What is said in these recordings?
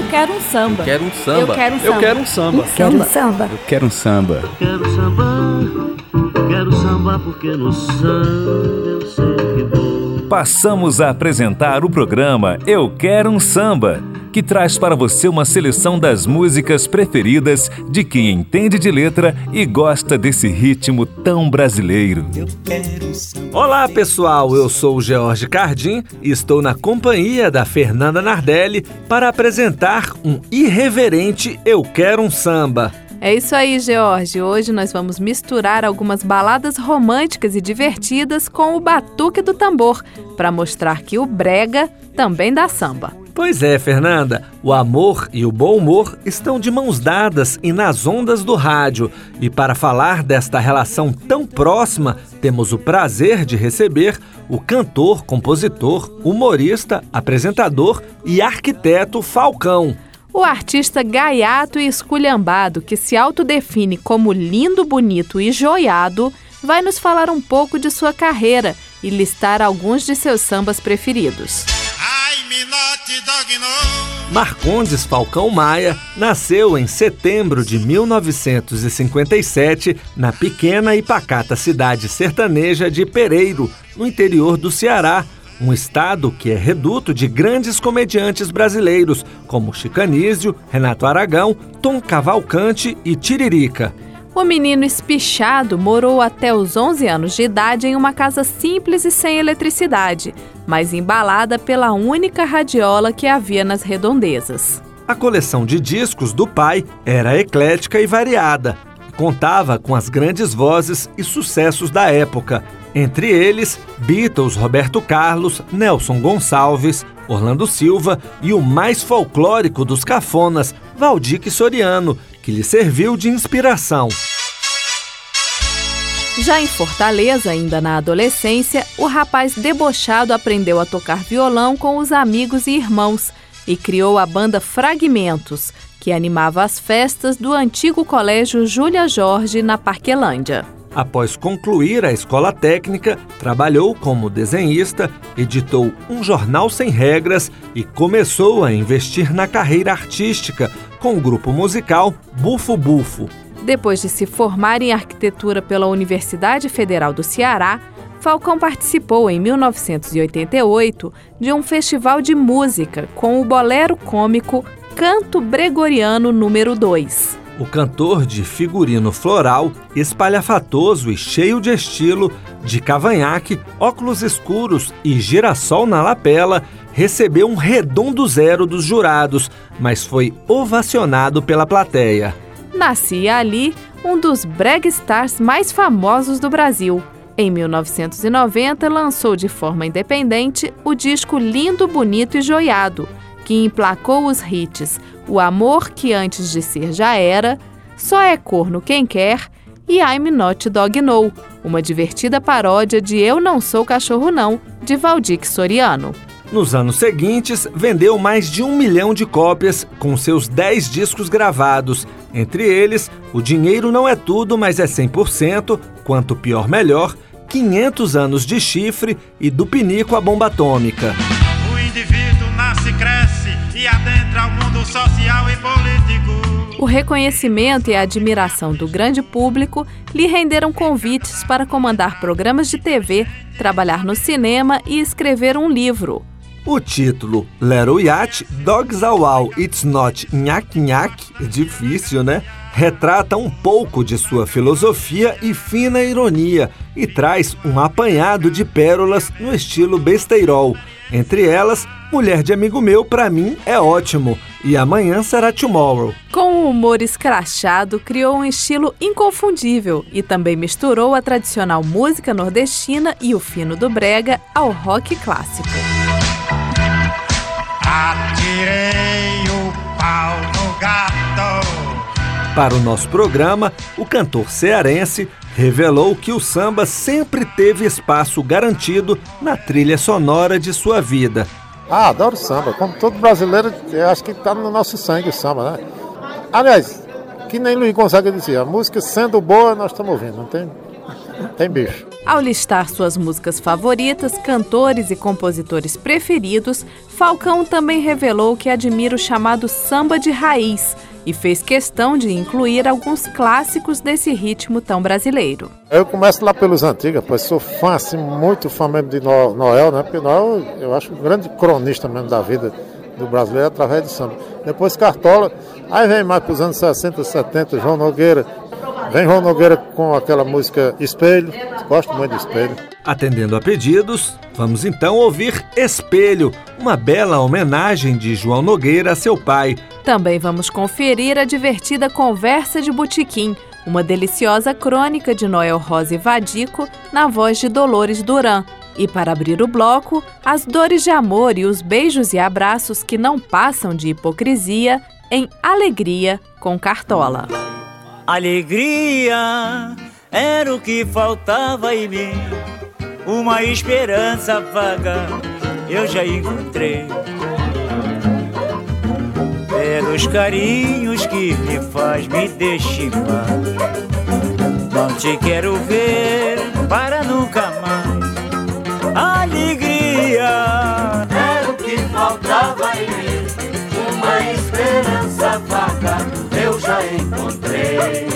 quero um samba. Eu quero um samba. Eu quero um samba. Eu quero um samba. Eu quero um samba. Eu quero um samba. Quero samba porque no samba eu sei que vou. Passamos a apresentar o programa Eu Quero um Samba, que traz para você uma seleção das músicas preferidas de quem entende de letra e gosta desse ritmo tão brasileiro. Olá pessoal, eu sou o George Cardim e estou na companhia da Fernanda Nardelli para apresentar um irreverente Eu Quero um Samba. É isso aí, George. Hoje nós vamos misturar algumas baladas românticas e divertidas com o batuque do tambor, para mostrar que o brega também dá samba. Pois é, Fernanda, o amor e o bom humor estão de mãos dadas e nas ondas do rádio. E para falar desta relação tão próxima, temos o prazer de receber o cantor, compositor, humorista, apresentador e arquiteto Falcão. O artista gaiato e esculhambado, que se autodefine como lindo, bonito e joiado, vai nos falar um pouco de sua carreira e listar alguns de seus sambas preferidos. Marcondes Falcão Maia nasceu em setembro de 1957 na pequena e pacata cidade sertaneja de Pereiro, no interior do Ceará, um estado que é reduto de grandes comediantes brasileiros, como Chico Anísio, Renato Aragão, Tom Cavalcante e Tiririca. O menino espichado morou até os 11 anos de idade em uma casa simples e sem eletricidade, mas embalada pela única radiola que havia nas redondezas. A coleção de discos do pai era eclética e variada. Contava com as grandes vozes e sucessos da época, entre eles Beatles, Roberto Carlos, Nelson Gonçalves, Orlando Silva e o mais folclórico dos cafonas, Valdir Soriano, que lhe serviu de inspiração. Já em Fortaleza, ainda na adolescência, o rapaz debochado aprendeu a tocar violão com os amigos e irmãos e criou a banda Fragmentos, que animava as festas do antigo colégio Júlia Jorge, na Parquelândia. Após concluir a escola técnica, trabalhou como desenhista, editou um jornal sem regras e começou a investir na carreira artística com o grupo musical Bufo Bufo. Depois de se formar em arquitetura pela Universidade Federal do Ceará, Falcão participou em 1988 de um festival de música com o bolero cômico Canto Gregoriano número 2. O cantor de figurino floral, espalhafatoso e cheio de estilo, de cavanhaque, óculos escuros e girassol na lapela, recebeu um redondo zero dos jurados, mas foi ovacionado pela plateia. Nascia ali um dos brega stars mais famosos do Brasil. Em 1990, lançou de forma independente o disco Lindo, Bonito e Joiado, que emplacou os hits O Amor Que Antes de Ser Já Era, Só É Corno Quem Quer e I'm Not Dog No, uma divertida paródia de Eu Não Sou Cachorro Não, de Valdir Soriano. Nos anos seguintes, vendeu mais de 1 milhão de cópias com seus 10 discos gravados, entre eles O Dinheiro Não É Tudo, Mas É 100%, Quanto Pior Melhor, 500 Anos de Chifre e Do Pinico à Bomba Atômica. O indivíduo nasce, cresce e adentra o mundo social e político. O reconhecimento e a admiração do grande público lhe renderam convites para comandar programas de TV, trabalhar no cinema e escrever um livro. O título Little Yacht, Dogs Au Au, It's Not Nhaque Nhaque, difícil, né? Retrata um pouco de sua filosofia e fina ironia e traz um apanhado de pérolas no estilo besteirol. Entre elas, Mulher de Amigo Meu, pra mim, é ótimo. E Amanhã Será Tomorrow. Com o humor escrachado, criou um estilo inconfundível e também misturou a tradicional música nordestina e o fino do brega ao rock clássico. Atirei o pau no gato. Para o nosso programa, o cantor cearense revelou que o samba sempre teve espaço garantido na trilha sonora de sua vida. Adoro samba. Como todo brasileiro, eu acho que está no nosso sangue o samba, né? Aliás, que nem Luiz Gonzaga dizia, a música sendo boa, nós estamos ouvindo, não tem bicho. Ao listar suas músicas favoritas, cantores e compositores preferidos, Falcão também revelou que admira o chamado samba de raiz e fez questão de incluir alguns clássicos desse ritmo tão brasileiro. Eu começo lá pelos antigos, pois sou fã, assim, muito fã mesmo de Noel, né? Porque Noel, eu acho um grande cronista mesmo da vida do brasileiro através do samba. Depois Cartola, aí vem mais para os anos 60, 70, João Nogueira. Vem João Nogueira com aquela música Espelho, gosto muito de Espelho. Atendendo a pedidos, vamos então ouvir Espelho, uma bela homenagem de João Nogueira a seu pai. Também vamos conferir a divertida Conversa de Botequim, uma deliciosa crônica de Noel Rosa e Vadico na voz de Dolores Duran. E para abrir o bloco, as dores de amor e os beijos e abraços que não passam de hipocrisia em Alegria com Cartola. Alegria era o que faltava em mim, uma esperança vaga eu já encontrei. Pelos carinhos que me faz me deixar em paz, não te quero ver para nunca mais. Alegria era o que faltava em mim, uma esperança vaga eu já encontrei.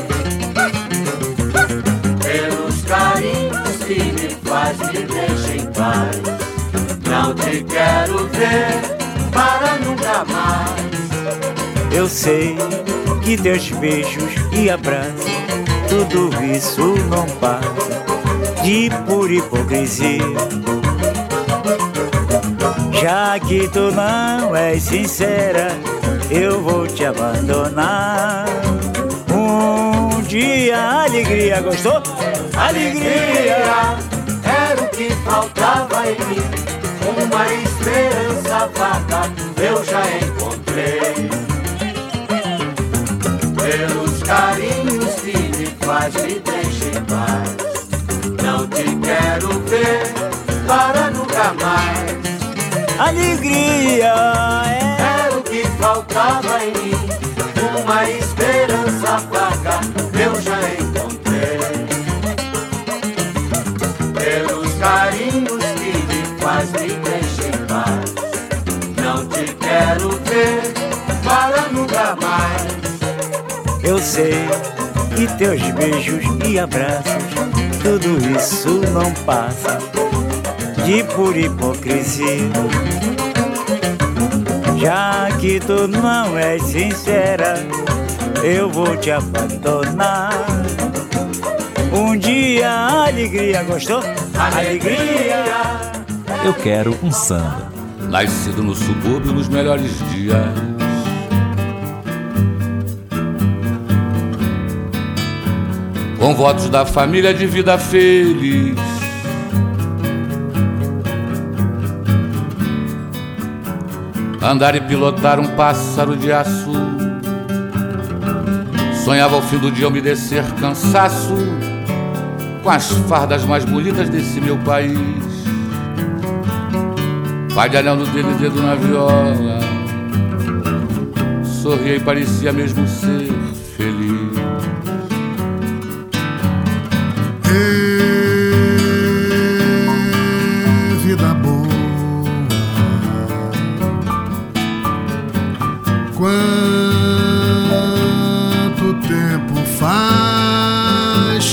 Pelos carinhos que me faz me deixa em paz, não te quero ver para nunca mais. Eu sei que teus beijos e abraços, tudo isso não passa de pura hipocrisia. Já que tu não és sincera, eu vou te abandonar. Um dia alegria, gostou? Alegria era o que faltava em mim, uma esperança vaga eu já encontrei. Pelos carinhos que me faz me deixa em paz, não te quero ver para nunca mais. Alegria era o que faltava em mim, uma esperança vaga eu já encontrei. Pelos carinhos que me faz me deixa em paz, não te quero ver para nunca mais. Eu sei que teus beijos e abraços, tudo isso não passa de pura hipocrisia. Já que tu não és sincera, eu vou te abandonar. Um dia alegria, gostou? Alegria. Eu quero um samba. Nascido no subúrbio nos melhores dias, com votos da família de vida feliz, andar e pilotar um pássaro de aço. Sonhava ao fim do dia umedecer cansaço com as fardas mais bonitas desse meu país. Pai de anel no dedo e dedo na viola, sorria e parecia mesmo ser feliz. Vida boa, quanto tempo faz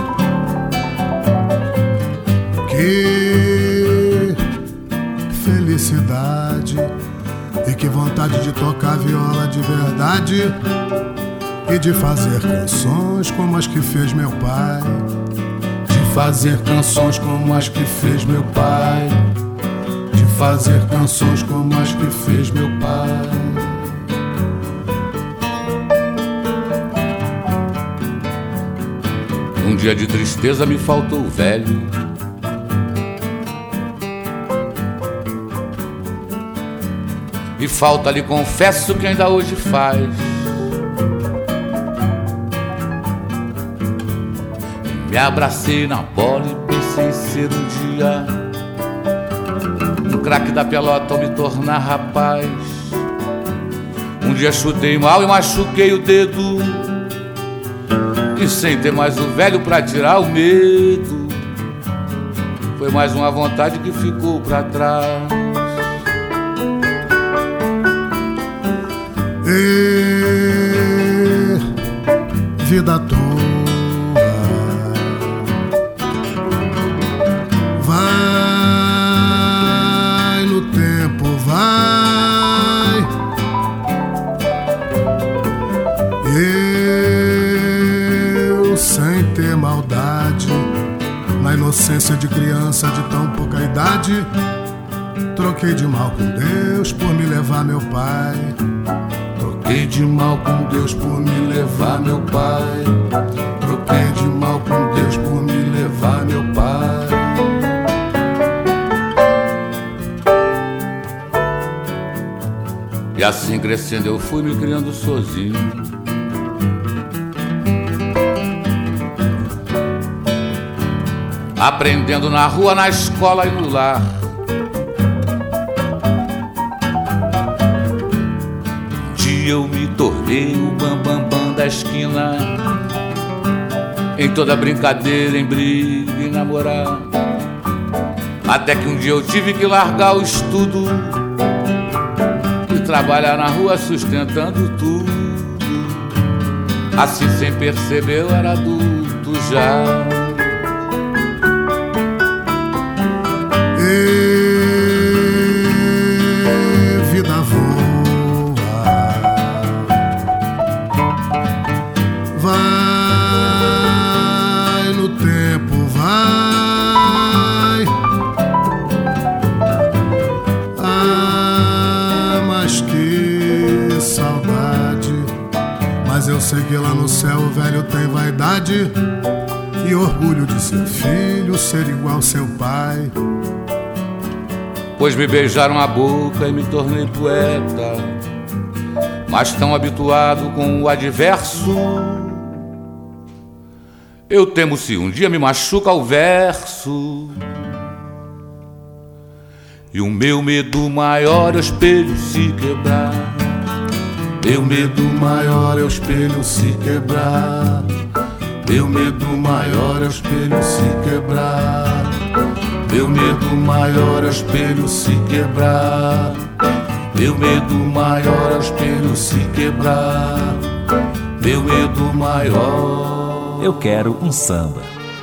que felicidade e que vontade de tocar viola de verdade e de fazer canções como as que fez meu pai. Fazer canções como as que fez meu pai, de fazer canções como as que fez meu pai. Um dia de tristeza me faltou o velho, e falta lhe confesso que ainda hoje faz. Me abracei na bola e pensei ser um dia um craque da pelota ao me tornar rapaz. Um dia chutei mal e machuquei o dedo, e sem ter mais o velho pra tirar o medo, foi mais uma vontade que ficou pra trás. E vida toa, vai no tempo, vai. Eu sem ter maldade, na inocência de criança de tão pouca idade, troquei de mal com Deus por me levar meu pai. Troquei de mal com Deus por me levar meu pai. Troquei de mal com Deus por me levar meu pai. E assim crescendo eu fui me criando sozinho. Aprendendo na rua, na escola e no lar. Eu me tornei o bambambam da esquina, em toda brincadeira, em briga, em namorar. Até que um dia eu tive que largar o estudo e trabalhar na rua sustentando tudo. Assim sem perceber eu era adulto já. E vida voa, vai no tempo, vai. Ah, mas que saudade. Mas eu sei que lá no céu o velho tem vaidade e orgulho de seu filho ser igual seu pai. Pois me beijaram a boca e me tornei poeta, mas tão habituado com o adverso, eu temo se um dia me machuca o verso. E o meu medo maior é o espelho se quebrar. Meu medo maior é o espelho se quebrar. Meu medo maior é o espelho se quebrar. Meu medo maior é o espelho se quebrar. Meu medo maior é o espelho se quebrar. Meu medo maior. Eu quero um samba.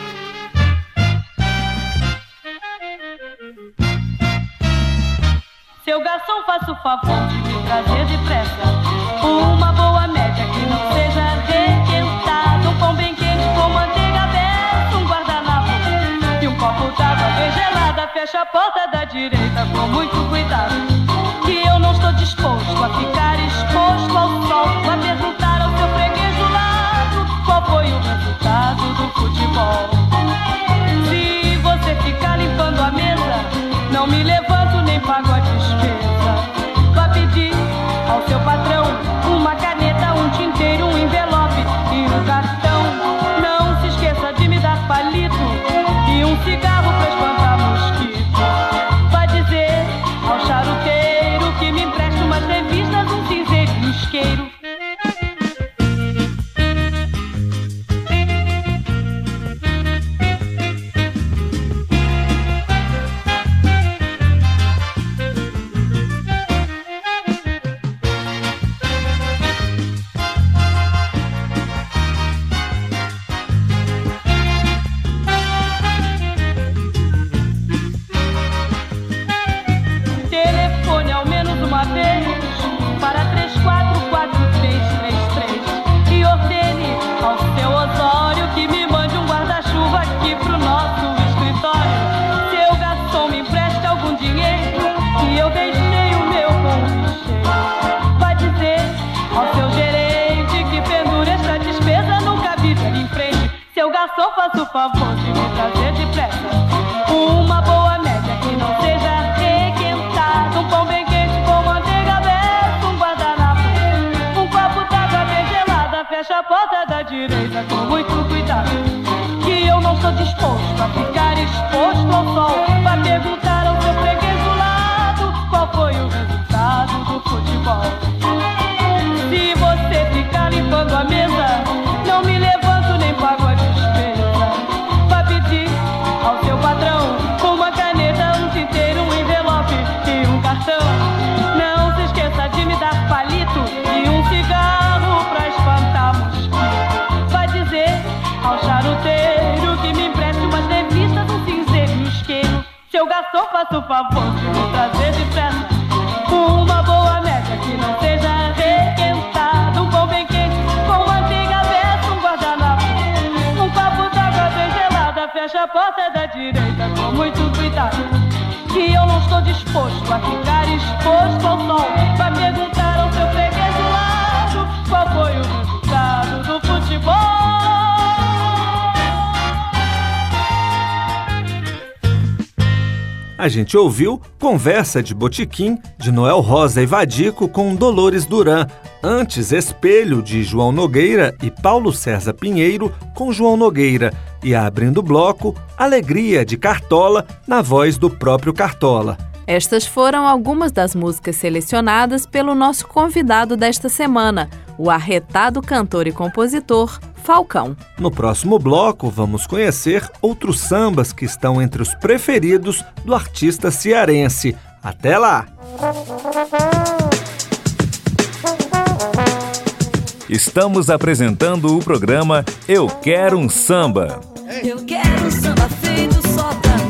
Seu garçom, faça o favor de me trazer depressa uma boa média que não seja requentada, um pão bem quente com manteiga aberta, um guardanapo e um copo d'água bem gelada. Fecha a porta da direita com muito cuidado, que eu não estou disposto a ficar exposto ao sol, a perguntar ao seu freguês do lado qual foi o resultado do futebol. Se você ficar limpando a mesa, não me levanto nem pago a despesa. Vá pedir ao seu patrão uma caneta, um tinteiro, um envelope e um cartão. Não se esqueça de me dar palito e um cigarro pra espantar mosquito. Vá dizer ao charuteiro que me empreste umas revistas, um cinzeiro e um isqueiro. Telefone ao menos uma vez para 344333 e ordene ao seu Osório que me mande um guarda-chuva aqui pro nosso escritório. Seu garçom, me empreste algum dinheiro que eu deixei o meu com o bicheiro. Vai dizer ao seu gerente que pendure esta despesa no cabide ali em frente. Seu garçom, faça o favor de me trazer depressa uma boa média que não seja requentada, um pão bem quente com manteiga aberta, um guardanapo, um copo d'água bem gelada. Fecha a porta da direita com muito cuidado, que eu não estou disposto a ficar exposto ao sol. Vai perguntar ao seu freguês do lado qual foi o resultado do futebol. Se você ficar limpando a mesa, não me levanto nem pago a despesa. Vai pedir ao seu patrão faça o favor de me trazer depressa uma boa média que não seja requentada, um pão bem quente com manteiga aberta, um guardanapo, um copo d'água bem gelada. Fecha a porta da direita com muito cuidado, que eu não estou disposto a ficar exposto ao sol. Vai perguntar ao seu freguês do lado qual foi o resultado do futebol. A gente ouviu Conversa de Botequim, de Noel Rosa e Vadico, com Dolores Duran. Antes, Espelho, de João Nogueira e Paulo César Pinheiro, com João Nogueira. E abrindo o bloco, Alegria, de Cartola, na voz do próprio Cartola. Estas foram algumas das músicas selecionadas pelo nosso convidado desta semana, o arretado cantor e compositor Falcão. No próximo bloco, vamos conhecer outros sambas que estão entre os preferidos do artista cearense. Até lá! Estamos apresentando o programa Eu Quero um Samba. Eu quero um samba feito só pra mim.